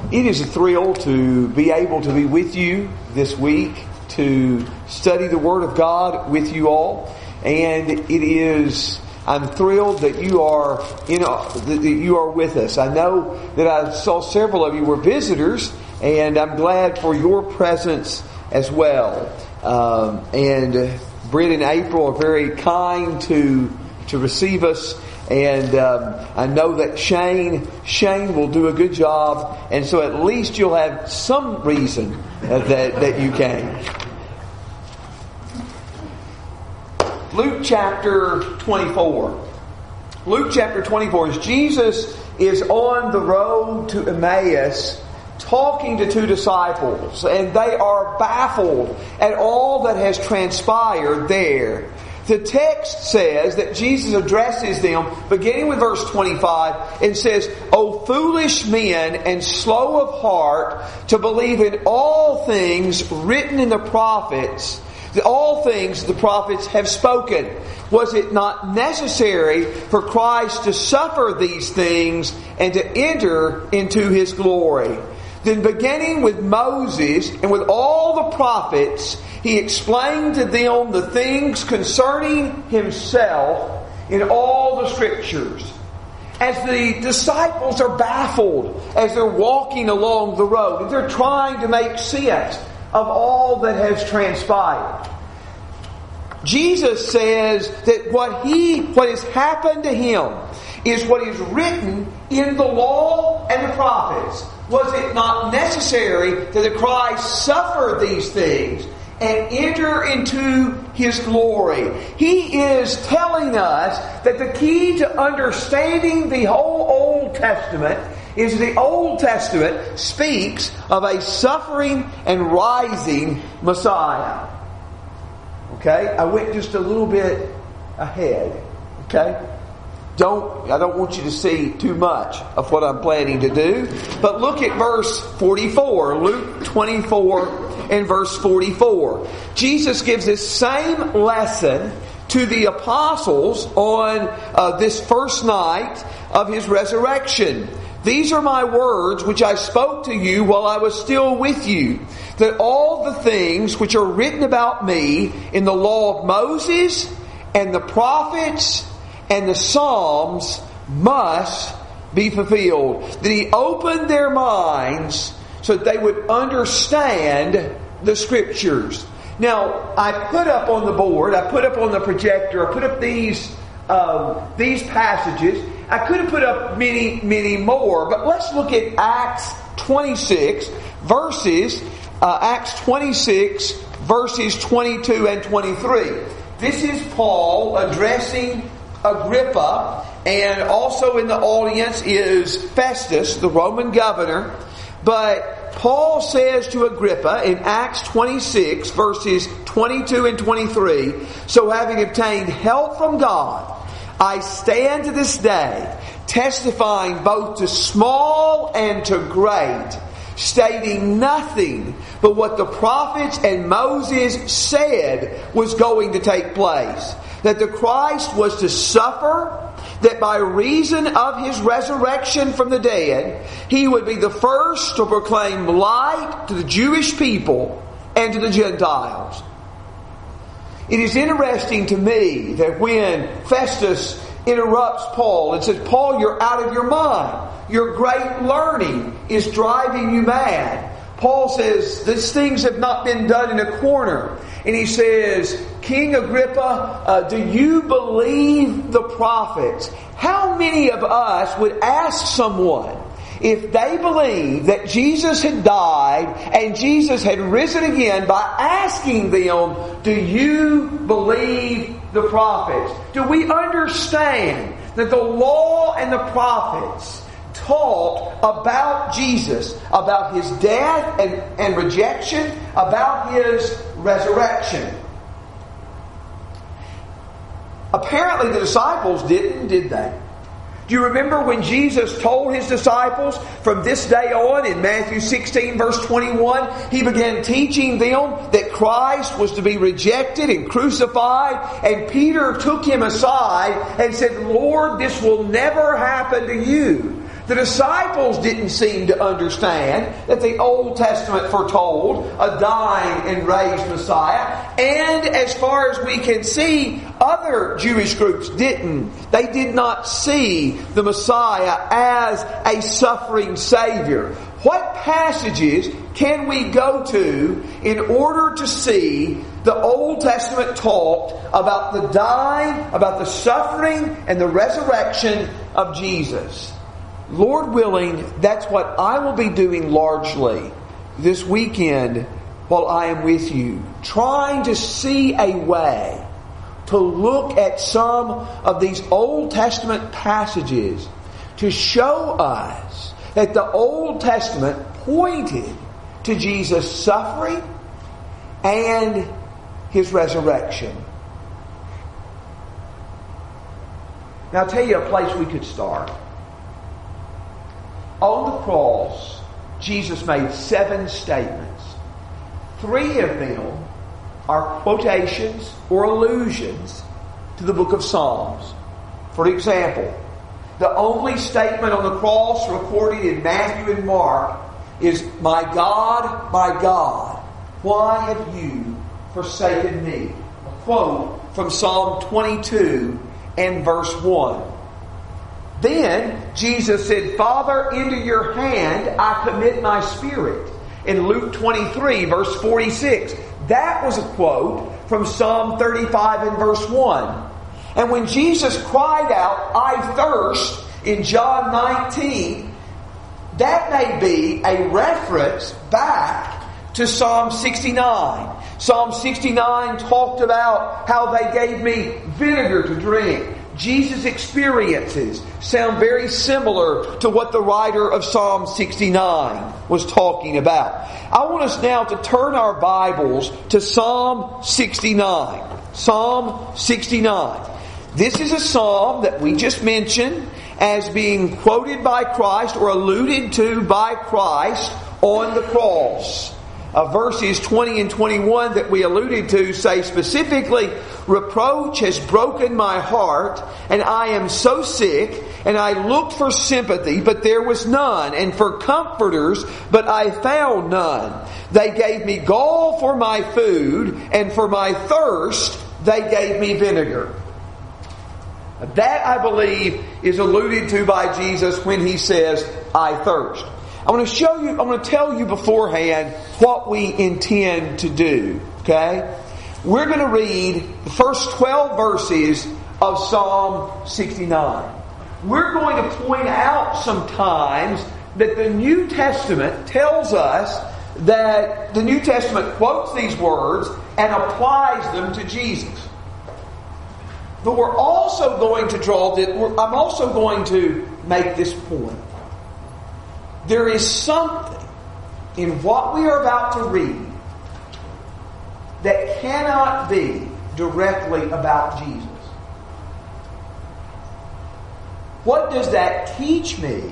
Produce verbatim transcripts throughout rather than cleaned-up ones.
It is a thrill to be able to be with you this week, to study the Word of God with you all. And it is, I'm thrilled that you are, you know, that you are with us. I know that I saw several of you were visitors, and I'm glad for your presence as well. Um, and Britt and April are very kind to to receive us. And um, I know that Shane Shane will do a good job, and so at least you'll have some reason uh, that that you came. Luke chapter twenty-four. Luke chapter twenty-four. As Jesus is on the road to Emmaus, talking to two disciples, and they are baffled at all that has transpired there. The text says that Jesus addresses them, beginning with verse twenty-five, and says, "O foolish men and slow of heart to believe in all things written in the prophets, all things the prophets have spoken. Was it not necessary for Christ to suffer these things and to enter into His glory?" Then beginning with Moses and with all the prophets, He explained to them the things concerning Himself in all the Scriptures. As the disciples are baffled as they're walking along the road, and they're trying to make sense of all that has transpired, Jesus says that what he, what has happened to Him is what is written in the law and the prophets. Was it not necessary that the Christ suffer these things and enter into His glory? He is telling us that the key to understanding the whole Old Testament is the Old Testament speaks of a suffering and rising Messiah. Okay? I went just a little bit ahead. Okay? Don't, I don't want you to see too much of what I'm planning to do. But look at verse forty-four. Luke twenty-four and verse forty-four. Jesus gives this same lesson to the apostles on uh, this first night of His resurrection. "These are my words which I spoke to you while I was still with you, that all the things which are written about me in the law of Moses and the prophets and the Psalms must be fulfilled." That He opened their minds so that they would understand the Scriptures. Now, I put up on the board, I put up on the projector, I put up these um, these passages. I could have put up many, many more, but let's look at Acts twenty-six verses, uh, Acts twenty-six verses twenty-two and twenty-three. This is Paul addressing Agrippa, and also in the audience is Festus, the Roman governor. But Paul says to Agrippa in Acts twenty-six verses twenty-two and twenty-three, "So having obtained help from God, I stand to this day, testifying both to small and to great, stating nothing but what the prophets and Moses said was going to take place. That the Christ was to suffer, that by reason of His resurrection from the dead, He would be the first to proclaim light to the Jewish people and to the Gentiles." It is interesting to me that when Festus interrupts Paul and says, "Paul, you're out of your mind. Your great learning is driving you mad." Paul says, "These things have not been done in a corner." And he says, "King Agrippa, uh, do you believe the prophets?" How many of us would ask someone if they believed that Jesus had died and Jesus had risen again by asking them, "Do you believe the prophets?" Do we understand that the law and the prophets taught about Jesus, about His death and, and rejection, about His resurrection? Apparently the disciples didn't, did they? Do you remember when Jesus told His disciples from this day on in Matthew sixteen verse twenty-one, He began teaching them that Christ was to be rejected and crucified, and Peter took Him aside and said, "Lord, this will never happen to you." The disciples didn't seem to understand that the Old Testament foretold a dying and raised Messiah. And as far as we can see, other Jewish groups didn't. They did not see the Messiah as a suffering Savior. What passages can we go to in order to see the Old Testament talked about the dying, about the suffering, and the resurrection of Jesus? Lord willing, that's what I will be doing largely this weekend while I am with you. Trying to see a way to look at some of these Old Testament passages to show us that the Old Testament pointed to Jesus' suffering and His resurrection. Now I'll tell you a place we could start. On the cross, Jesus made seven statements. Three of them are quotations or allusions to the book of Psalms. For example, the only statement on the cross recorded in Matthew and Mark is, "My God, my God, why have you forsaken me?" A quote from Psalm twenty-two and verse one. Then Jesus said, "Father, into your hand I commit my spirit." In Luke twenty-three, verse forty-six. That was a quote from Psalm thirty-five and verse one. And when Jesus cried out, "I thirst," in John nineteen, that may be a reference back to Psalm sixty-nine. Psalm sixty-nine talked about how they gave me vinegar to drink. Jesus' experiences sound very similar to what the writer of Psalm sixty-nine was talking about. I want us now to turn our Bibles to Psalm sixty-nine. Psalm sixty-nine. This is a psalm that we just mentioned as being quoted by Christ or alluded to by Christ on the cross. Uh, verses twenty and twenty-one that we alluded to say specifically, "Reproach has broken my heart, and I am so sick, and I looked for sympathy, but there was none, and for comforters, but I found none. They gave me gall for my food, and for my thirst they gave me vinegar." That, I believe, is alluded to by Jesus when He says, "I thirst." I want to show you, I want to tell you beforehand what we intend to do. Okay? We're going to read the first twelve verses of Psalm sixty-nine. We're going to point out sometimes that the New Testament tells us that the New Testament quotes these words and applies them to Jesus. But we're also going to draw, I'm also going to make this point. There is something in what we are about to read that cannot be directly about Jesus. What does that teach me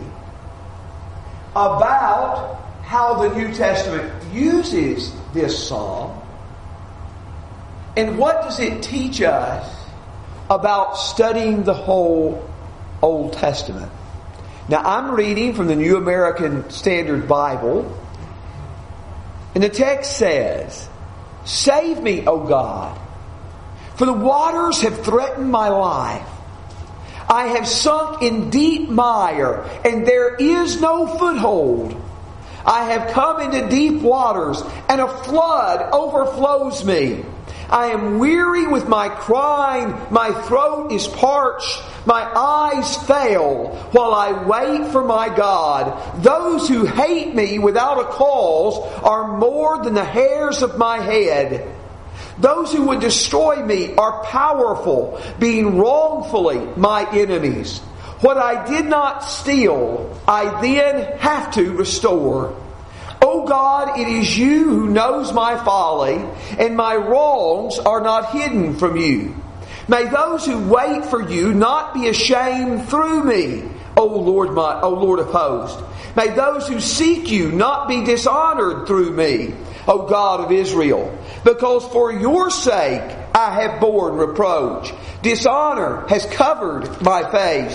about how the New Testament uses this psalm? And what does it teach us about studying the whole Old Testament? Now, I'm reading from the New American Standard Bible, and the text says, "Save me, O God, for the waters have threatened my life. I have sunk in deep mire, and there is no foothold. I have come into deep waters, and a flood overflows me. I am weary with my crying, my throat is parched, my eyes fail while I wait for my God. Those who hate me without a cause are more than the hairs of my head. Those who would destroy me are powerful, being wrongfully my enemies. What I did not steal, I then have to restore. O God, it is you who knows my folly, and my wrongs are not hidden from you. May those who wait for you not be ashamed through me, O Lord, my, O Lord of hosts. May those who seek you not be dishonored through me, O God of Israel. Because for your sake I have borne reproach. Dishonor has covered my face.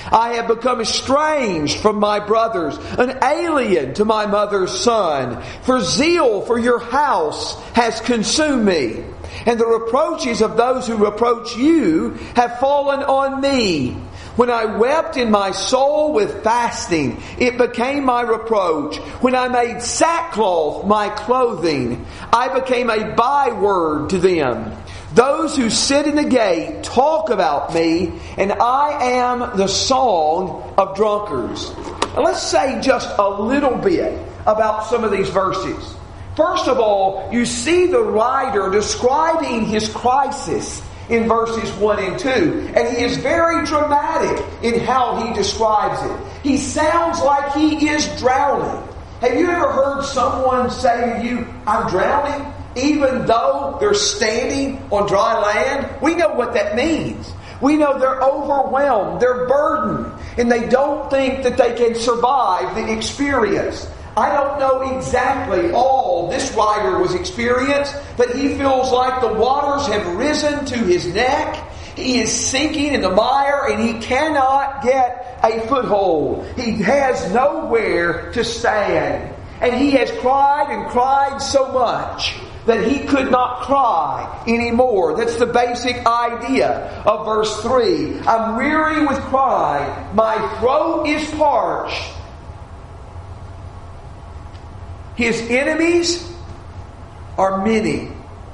I have become estranged from my brothers, an alien to my mother's son. For zeal for your house has consumed me, and the reproaches of those who reproach you have fallen on me. When I wept in my soul with fasting, it became my reproach. When I made sackcloth my clothing, I became a byword to them. Those who sit in the gate talk about me, and I am the song of drunkards. Now let's say just a little bit about some of these verses. First of all, you see the writer describing his crisis in verses one and two. And he is very dramatic in how he describes it. He sounds like he is drowning. Have you ever heard someone say to you, I'm drowning? Even though they're standing on dry land? We know what that means. We know they're overwhelmed, they're burdened, and they don't think that they can survive the experience. I don't know exactly all this writer was experienced, but he feels like the waters have risen to his neck. He is sinking in the mire and he cannot get a foothold. He has nowhere to stand. And he has cried and cried so much that he could not cry anymore. That's the basic idea of verse three. I'm weary with crying. My throat is parched. His enemies are many.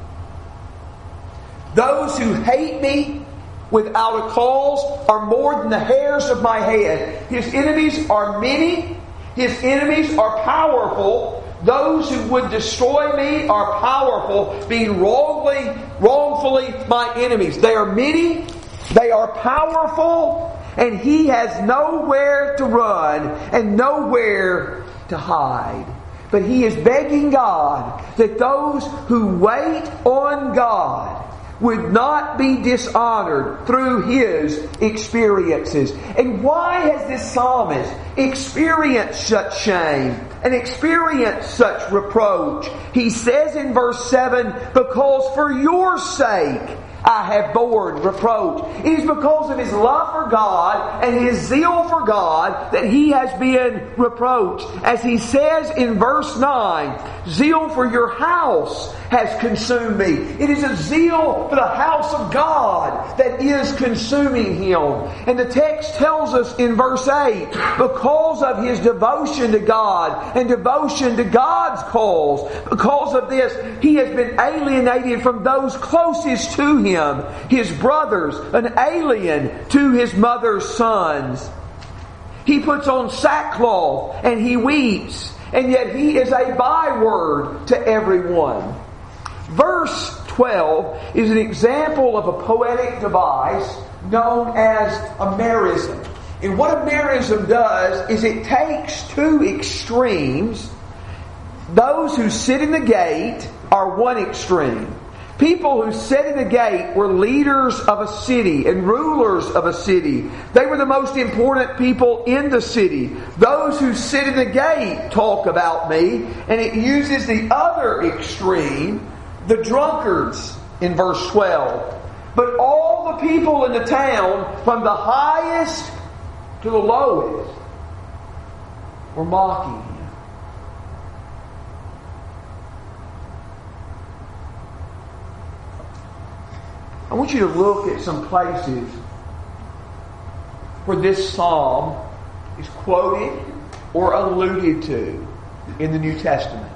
Those who hate me without a cause are more than the hairs of my head. His enemies are many. His enemies are powerful. Those who would destroy me are powerful, being wrongly, wrongfully my enemies. They are many. They are powerful. And he has nowhere to run and nowhere to hide. But he is begging God that those who wait on God would not be dishonored through his experiences. And why has this psalmist experienced such shame and experienced such reproach? He says in verse seven, because for your sake I have borne reproach. It is because of his love for God and his zeal for God that he has been reproached. As he says in verse nine, zeal for your house has consumed me. It is a zeal for the house of God that is consuming him. And the text tells us in verse eight, because of his devotion to God and devotion to God's cause, because of this, he has been alienated from those closest to him. His brothers, an alien to his mother's sons. He puts on sackcloth and he weeps, and yet he is a byword to everyone. Verse twelve is an example of a poetic device known as a merism. And what a merism does is it takes two extremes. Those who sit in the gate are one extreme. People who sat in the gate were leaders of a city and rulers of a city. They were the most important people in the city. Those who sit in the gate talk about me. And it uses the other extreme, the drunkards, in verse twelve. But all the people in the town, from the highest to the lowest, were mocking him. I want you to look at some places where this psalm is quoted or alluded to in the New Testament.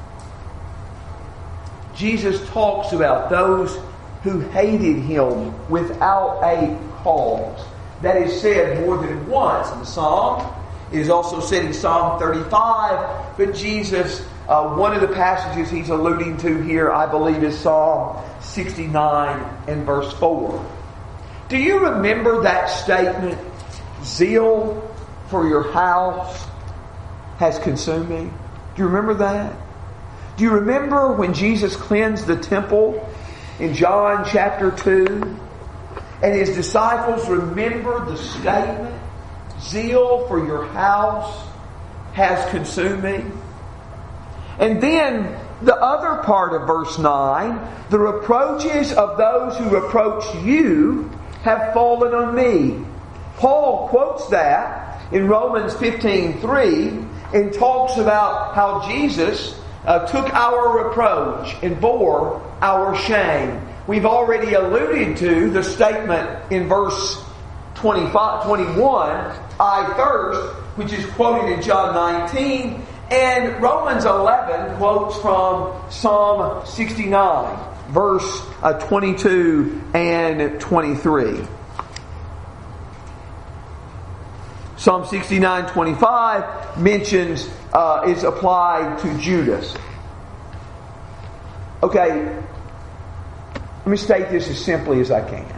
Jesus talks about those who hated him without a cause. That is said more than once in the psalm. It is also said in Psalm thirty-five, but Jesus, uh, one of the passages he's alluding to here, I believe, is Psalm sixty-nine and verse four. Do you remember that statement? Zeal for your house has consumed me. Do you remember that? Do you remember when Jesus cleansed the temple in John chapter two? And his disciples remembered the statement, zeal for your house has consumed me. And then the other part of verse nine, the reproaches of those who reproach you have fallen on me. Paul quotes that in Romans fifteen three and talks about how Jesus uh, took our reproach and bore our shame. We've already alluded to the statement in verse twenty-five, twenty-one, I thirst, which is quoted in John nineteen, and Romans eleven quotes from Psalm sixty-nine, verse uh, twenty-two and twenty-three. Psalm sixty-nine twenty-five mentions, uh, is applied to Judas. Okay, let me state this as simply as I can.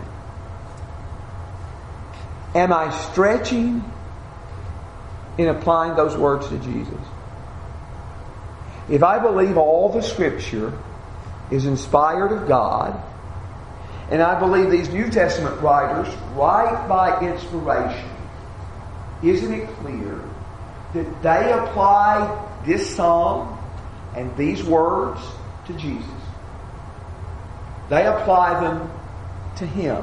Am I stretching in applying those words to Jesus? If I believe all the Scripture is inspired of God, and I believe these New Testament writers write by inspiration, isn't it clear that they apply this psalm and these words to Jesus? They apply them to Him.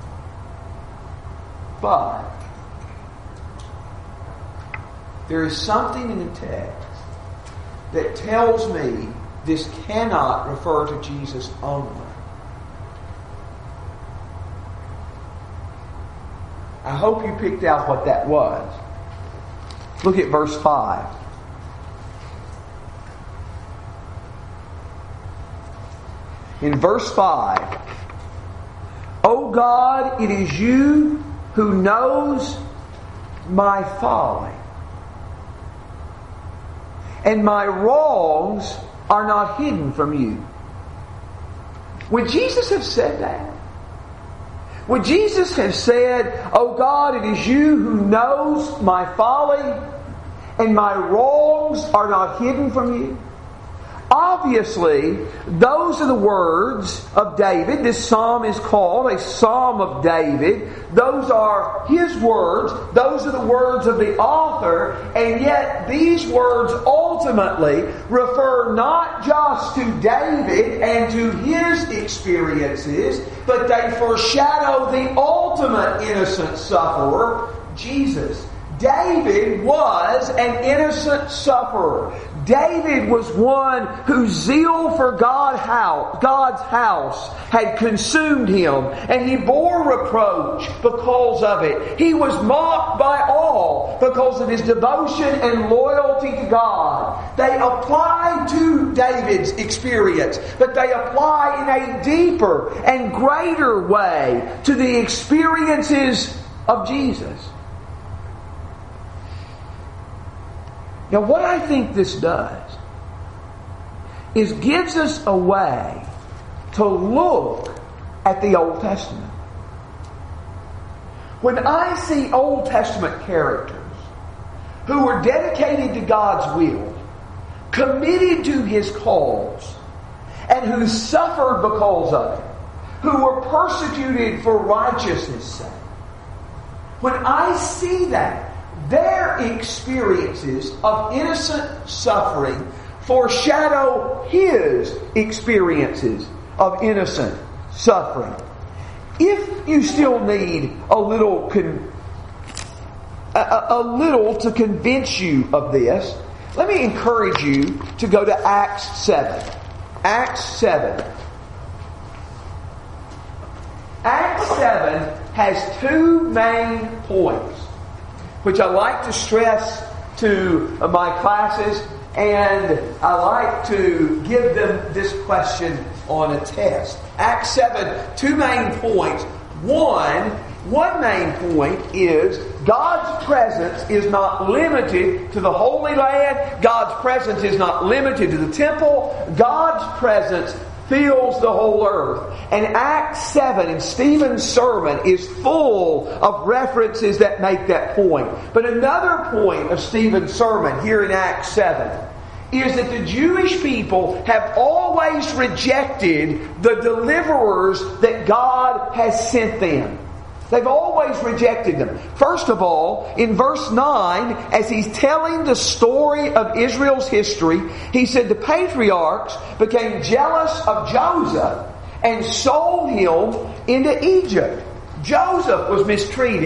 But there is something in the text that tells me this cannot refer to Jesus only. I hope you picked out what that was. Look at verse five. In verse five, O God, it is you who knows my folly, and my wrongs are not hidden from you. Would Jesus have said that? Would Jesus have said, O God, it is you who knows my folly, and my wrongs are not hidden from you? Obviously, those are the words of David. This psalm is called a Psalm of David. Those are his words. Those are the words of the author. And yet, these words ultimately refer not just to David and to his experiences, but they foreshadow the ultimate innocent sufferer, Jesus. David was an innocent sufferer. David was one whose zeal for God house, God's house had consumed him, and he bore reproach because of it. He was mocked by all because of his devotion and loyalty to God. They apply to David's experience, but they apply in a deeper and greater way to the experiences of Jesus. Now, what I think this does is gives us a way to look at the Old Testament. When I see Old Testament characters who were dedicated to God's will, committed to His cause, and who suffered because of it, who were persecuted for righteousness' sake, when I see that, their experiences of innocent suffering foreshadow His experiences of innocent suffering. If you still need a little, con- a, a little to convince you of this, let me encourage you to go to Acts seven. Acts seven. Acts seven has two main points, which I like to stress to my classes, and I like to give them this question on a test. Acts seven, two main points. One, one main point is God's presence is not limited to the Holy Land. God's presence is not limited to the temple. God's presence fills the whole earth. And Acts seven in Stephen's sermon is full of references that make that point. But another point of Stephen's sermon here in Acts seven is that the Jewish people have always rejected the deliverers that God has sent them. They've always rejected them. First of all, in verse nine, as he's telling the story of Israel's history, he said the patriarchs became jealous of Joseph and sold him into Egypt. Joseph was mistreated.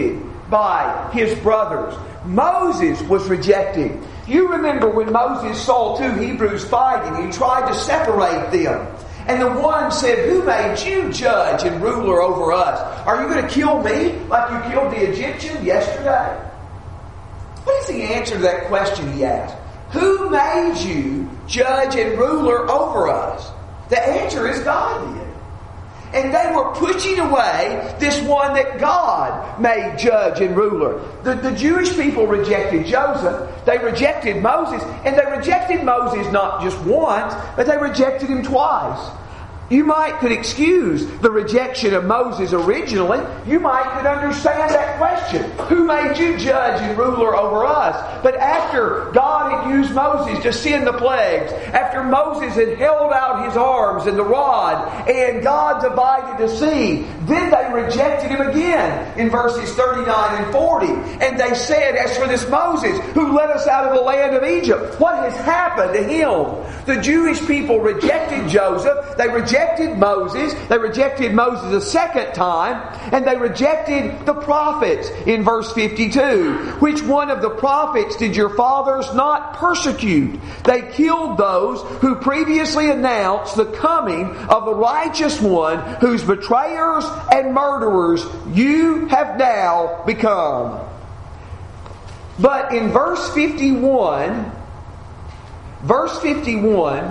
by his brothers. Moses was rejected. You remember when Moses saw two Hebrews fighting, he tried to separate them. And the one said, "Who made you judge and ruler over us? Are you going to kill me like you killed the Egyptian yesterday?" What is the answer to that question he asked? Who made you judge and ruler over us? The answer is God did. And they were pushing away this one that God made judge and ruler. The, the Jewish people rejected Joseph. They rejected Moses. And they rejected Moses not just once, but they rejected him twice. You might could excuse the rejection of Moses originally. You might could understand that question. Who made you judge and ruler over us? But after God had used Moses to send the plagues, after Moses had held out his arms and the rod, and God divided the sea, then they rejected him again in verses thirty-nine and forty. And they said, "As for this Moses, who led us out of the land of Egypt, what has happened to him?" The Jewish people rejected Joseph. They rejected rejected Moses. They rejected Moses a second time. And they rejected the prophets in verse fifty-two. Which one of the prophets did your fathers not persecute? They killed those who previously announced the coming of the righteous one, whose betrayers and murderers you have now become. But in verse fifty-one, verse fifty-one,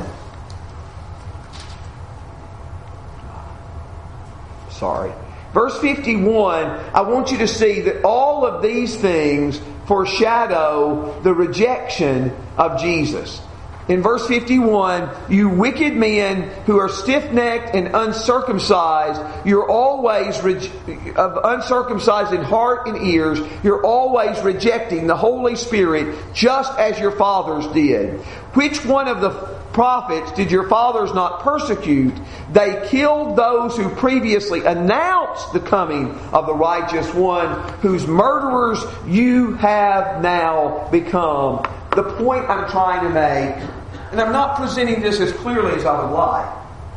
sorry, verse fifty-one, I want you to see that all of these things foreshadow the rejection of Jesus. In verse fifty-one, you wicked men who are stiff-necked and uncircumcised, you're always re- of uncircumcised in heart and ears, you're always rejecting the Holy Spirit just as your fathers did. Which one of the prophets did your fathers not persecute? They killed those who previously announced the coming of the righteous one, whose murderers you have now become. The point I'm trying to make, and I'm not presenting this as clearly as I would like.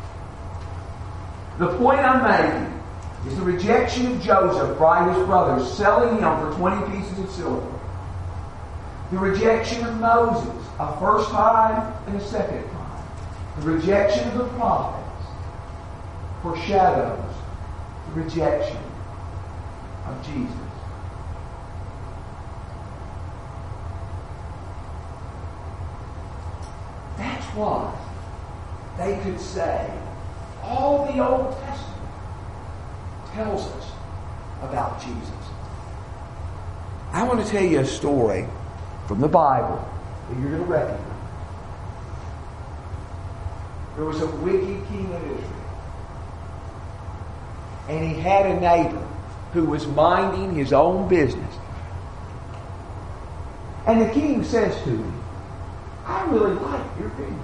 The point I'm making is the rejection of Joseph by his brothers, selling him for twenty pieces of silver. The rejection of Moses, a first time and a second time. The rejection of the prophets foreshadows the rejection of Jesus. That's why they could say all the Old Testament tells us about Jesus. I want to tell you a story from the Bible that you're going to recognize. There was a wicked king of Israel. And he had a neighbor who was minding his own business. And the king says to him, I really like your vineyard.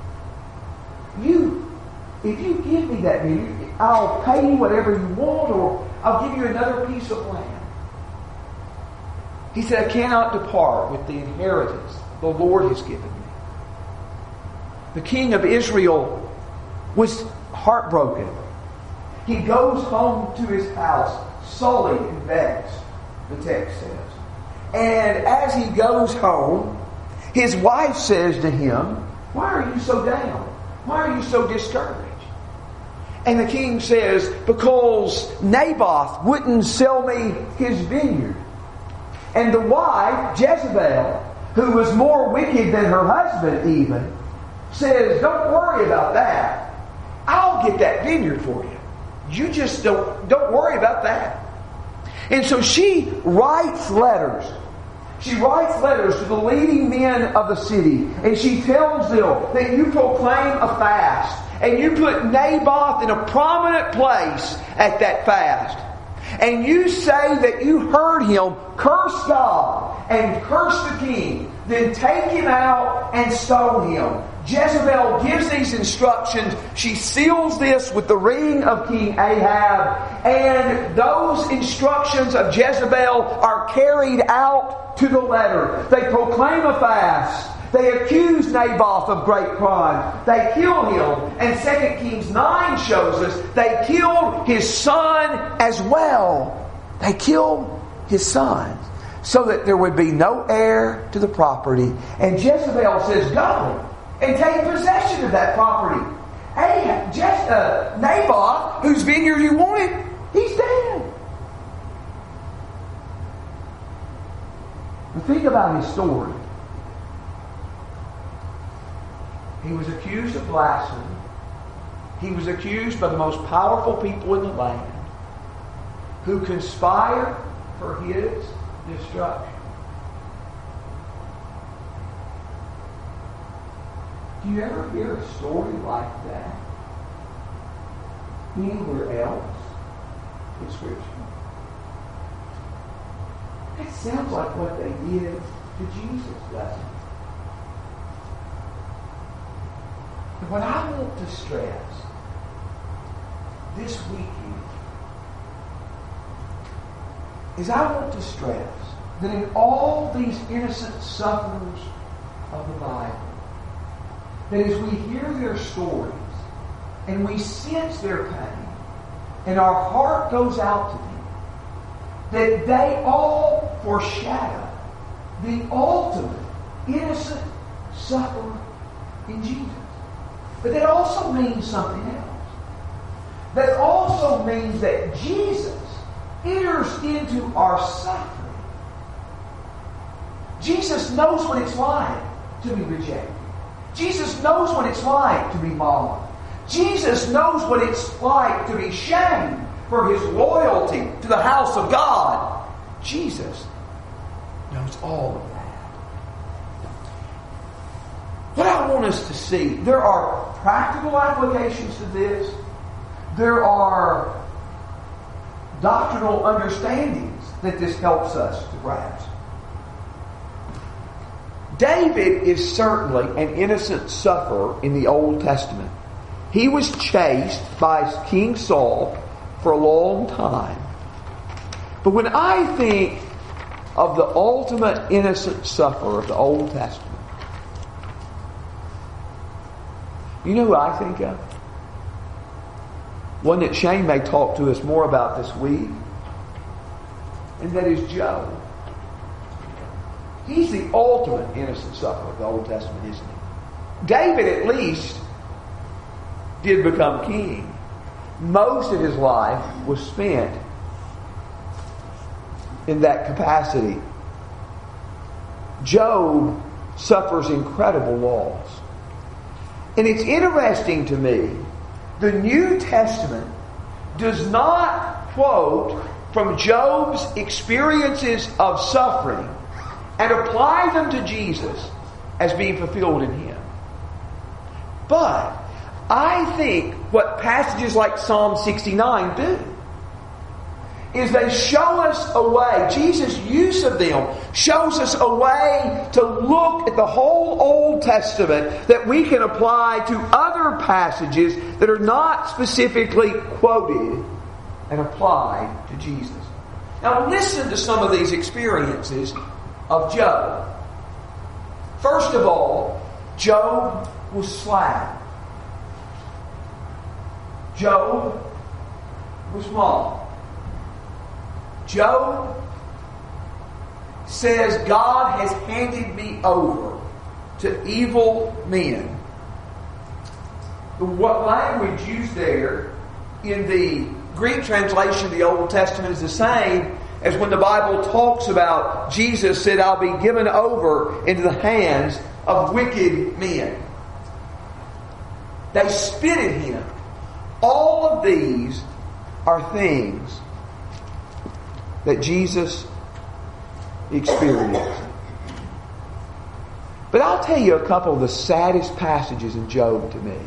You, if you give me that vineyard, I'll pay you whatever you want, or I'll give you another piece of land. He said, I cannot depart with the inheritance the Lord has given me. The king of Israel was heartbroken. He goes home to his house, sullied and vexed, the text says. And as he goes home, his wife says to him, why are you so down? Why are you so discouraged? And the king says, because Naboth wouldn't sell me his vineyard. And the wife, Jezebel, who was more wicked than her husband even, says, don't worry about that. I'll get that vineyard for you. You just don't, don't worry about that. And so she writes letters. She writes letters to the leading men of the city, and she tells them that you proclaim a fast, and you put Naboth in a prominent place at that fast. And you say that you heard him curse God and curse the king, then take him out and stone him. Jezebel gives these instructions. She seals this with the ring of King Ahab. And those instructions of Jezebel are carried out to the letter. They proclaim a fast. They accuse Naboth of great crime. They kill him. And Second Kings nine shows us they killed his son as well. They killed his sons, so that there would be no heir to the property. And Jezebel says, go and take possession of that property. Hey, just, uh, Naboth, whose vineyard you wanted, he's dead. But think about his story. He was accused of blasphemy. He was accused by the most powerful people in the land who conspired for his destruction. Do you ever hear a story like that anywhere else in Scripture? It sounds like what they did to Jesus, doesn't it? And what I want to stress this weekend is I want to stress that in all these innocent sufferers of the Bible, that as we hear their stories and we sense their pain and our heart goes out to them, that they all foreshadow the ultimate innocent sufferer in Jesus. But that also means something else. That also means that Jesus enters into our suffering. Jesus knows what it's like to be rejected. Jesus knows what it's like to be mocked. Jesus knows what it's like to be shamed for his loyalty to the house of God. Jesus knows all of that. What I want us to see, there are practical applications to this. There are doctrinal understandings that this helps us to grasp. David is certainly an innocent sufferer in the Old Testament. He was chased by King Saul for a long time. But when I think of the ultimate innocent sufferer of the Old Testament, you know who I think of? One that Shane may talk to us more about this week. And that is Job. He's the ultimate innocent sufferer of the Old Testament, isn't he? David, at least, did become king. Most of his life was spent in that capacity. Job suffers incredible loss. And it's interesting to me, the New Testament does not quote from Job's experiences of suffering and apply them to Jesus as being fulfilled in him. But I think what passages like Psalm sixty-nine do is they show us a way, Jesus' use of them shows us a way to look at the whole Old Testament that we can apply to other passages that are not specifically quoted and applied to Jesus. Now listen to some of these experiences of Job. First of all, Job was slapped. Job was mocked. Job says, God has handed me over to evil men. What language used there in the Greek translation of the Old Testament is the same as when the Bible talks about Jesus said, I'll be given over into the hands of wicked men. They spit at him. All of these are things that Jesus experienced. But I'll tell you a couple of the saddest passages in Job to me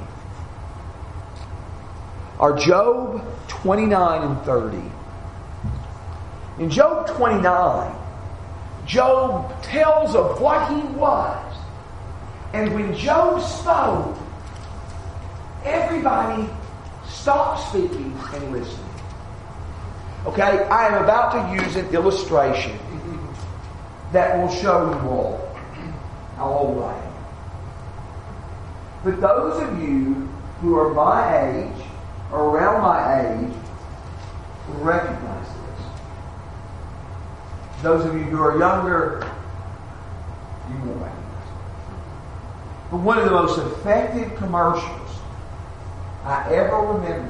are Job twenty-nine and thirty. In Job twenty-nine, Job tells of what he was. And when Job spoke, everybody stopped speaking and listening. Okay, I am about to use an illustration that will show you all how old I am. But those of you who are my age, or around my age, will recognize this. Those of you who are younger, you won't recognize it. But one of the most effective commercials I ever remember.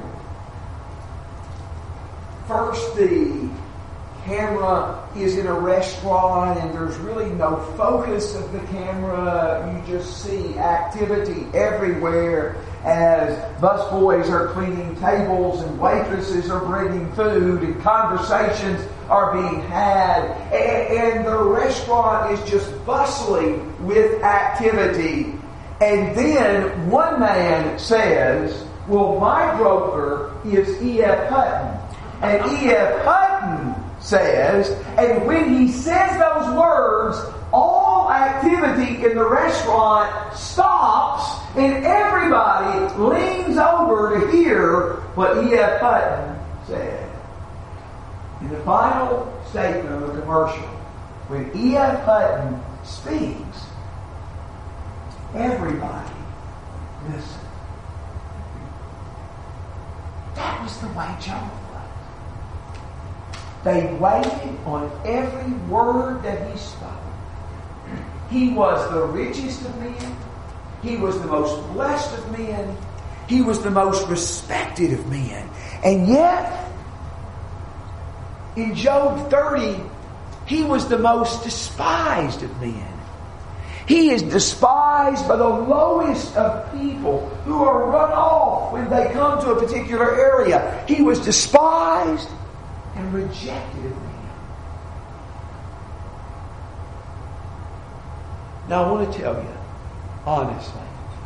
First, the camera is in a restaurant and there's really no focus of the camera. You just see activity everywhere as busboys are cleaning tables and waitresses are bringing food and conversations are being had. And, and the restaurant is just bustling with activity. And then one man says, well, my broker is E F. Hutton. And E F. Hutton says, and when he says those words, all activity in the restaurant stops and everybody leans over to hear what E F. Hutton said. In the final statement of the commercial, when E F. Hutton speaks, everybody listens. That was the way Job was. They waited on every word that he spoke. He was the richest of men. He was the most blessed of men. He was the most respected of men. And yet, in Job thirty, he was the most despised of men. He is despised by the lowest of people who are run off when they come to a particular area. He was despised and rejected of men. Now I want to tell you, honestly,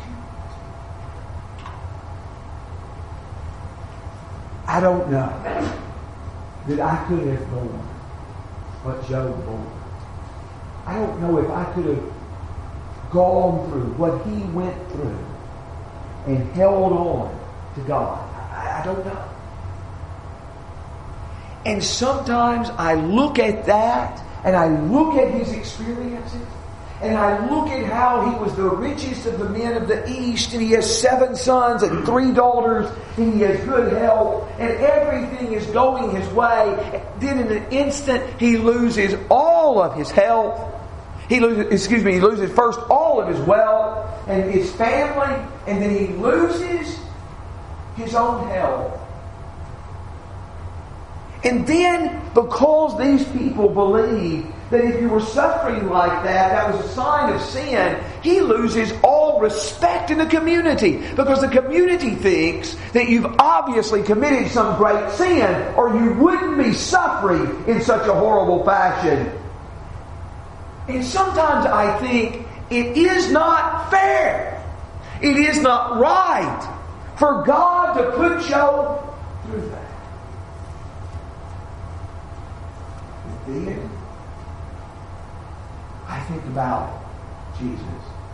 I don't know that I could have borne what Job bore. I don't know if I could have gone through what he went through and held on to God. I, I don't know. And sometimes I look at that and I look at his experiences and I look at how he was the richest of the men of the East and he has seven sons and three daughters and he has good health and everything is going his way. Then in an instant he loses all of his health. He loses, excuse me, he loses first all of his wealth and his family, and then he loses his own health. And then, because these people believe that if you were suffering like that, that was a sign of sin, he loses all respect in the community. Because the community thinks that you've obviously committed some great sin, or you wouldn't be suffering in such a horrible fashion. And sometimes I think it is not fair. It is not right for God to put Job through that. But then I think about Jesus.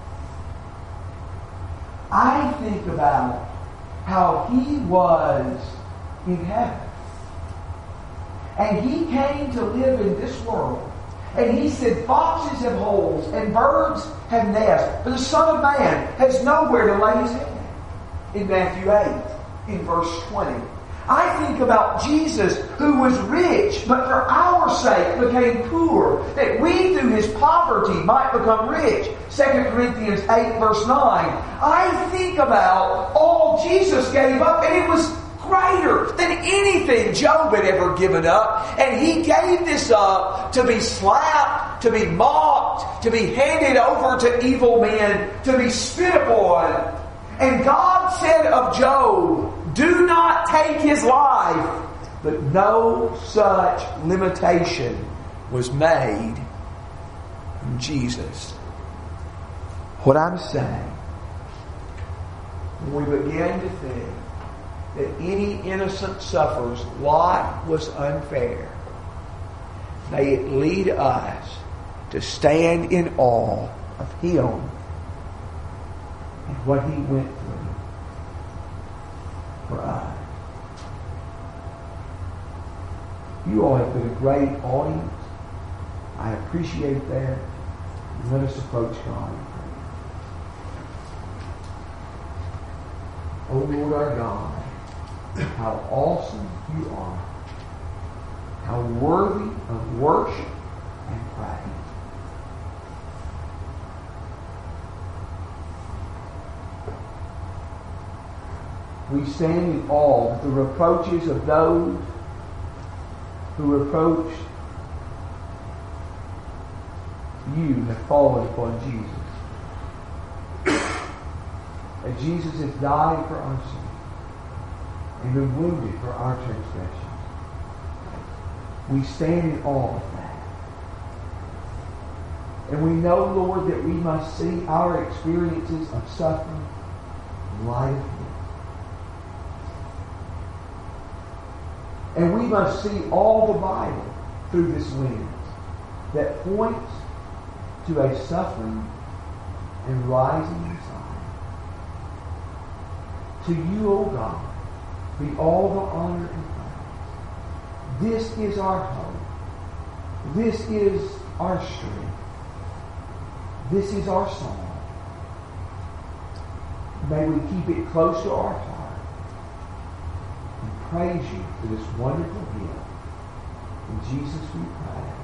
I think about how he was in heaven. And he came to live in this world. And he said, foxes have holes and birds have nests, but the Son of Man has nowhere to lay his head. In Matthew eight, in verse twenty. I think about Jesus, who was rich, but for our sake became poor, that we through his poverty might become rich. Second Corinthians eight, verse nine. I think about all Jesus gave up, and it was greater than anything Job had ever given up. And he gave this up to be slapped, to be mocked, to be handed over to evil men, to be spit upon. And God said of Job, do not take his life. But no such limitation was made in Jesus. What I'm saying, when we begin to think that any innocent sufferer's lot was unfair, may it lead us to stand in awe of him and what he went through for us. You all have been a great audience. I appreciate that. Let us approach God in prayer. Oh Lord our God, how awesome you are. How worthy of worship and pray. We stand in awe at the reproaches of those who reproached you have fallen upon Jesus. That Jesus has died for our sins and been wounded for our transgressions. We stand in awe of that. And we know, Lord, that we must see our experiences of suffering in light of Him. And we must see all the Bible through this lens that points to a suffering and rising Messiah. To you, O God, be all the honor and praise. This is our hope. This is our strength. This is our song. May we keep it close to our heart and praise you for this wonderful gift. In Jesus we pray.